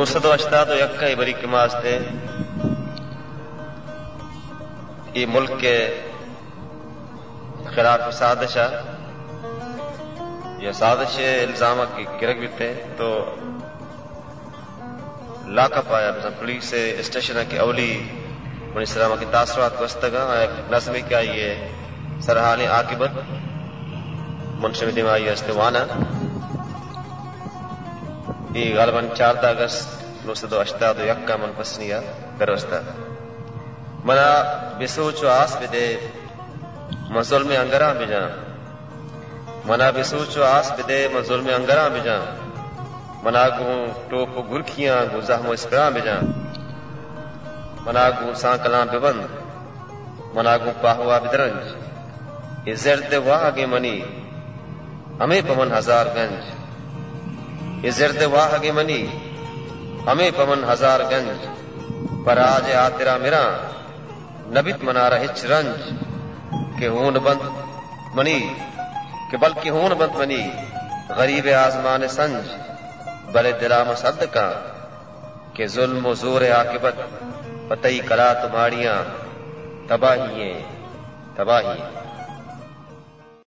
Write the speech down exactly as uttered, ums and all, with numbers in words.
نو سو اشتاد و یکا بری کے واسطے یہ ملک کے خلاف سازش ہے، یہ سازش الزام کی گرگ بھی تھے تو لاکا پایا پولیس اسٹیشن کی اولی منی سلام کی تاثرات وسطگا نظمی کیا یہ سرحالی عاقبت منشم دمائی استوانا یہ غالباً چاردہ اگست نو سو اشتاد و یکا من پسنیا گروستا منا بسوچ و آس بدے من ظلم انگرام بجان منا بسوچ و آس بدے من ظلم انگرام بجان منا گوں ٹوپ گرکھیاں گوں زہم و اسپرام بجان منا گوں سان کلام ببند منا گوں پاہوا بدرنج یہ زرد واہ گے منی ہمیں پمن ہزار گنج یہ زرد واہ گے منی ہمیں پمن ہزار گنج پر آج آترا میرا نبت منا رہچ رنج کہ ہون بند منی کہ بلکہ ہون بند منی غریب آزمان سنج بلے دلام صدقہ کہ ظلم و زور عاقبت پتئی کرا تمہاریاں تباہییں تباہی